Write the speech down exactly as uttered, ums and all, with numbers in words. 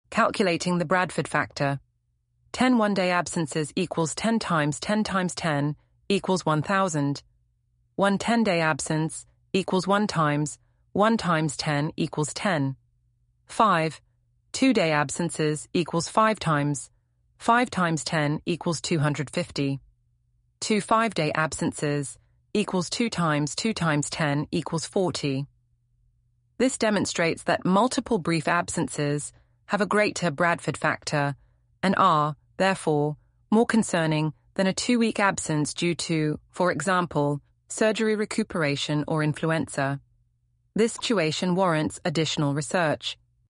Calculating the Bradford factor. ten one-day absences equals ten times ten times ten equals one thousand. One ten-day absence equals one times one times ten equals ten. five. Two-day absences equals five times. five times ten equals two hundred fifty. Two five-day absences equals two times two times ten equals forty. This demonstrates that multiple brief absences have a greater Bradford factor and are, therefore, more concerning than a two-week absence due to, for example, surgery recuperation or influenza. This situation warrants additional research.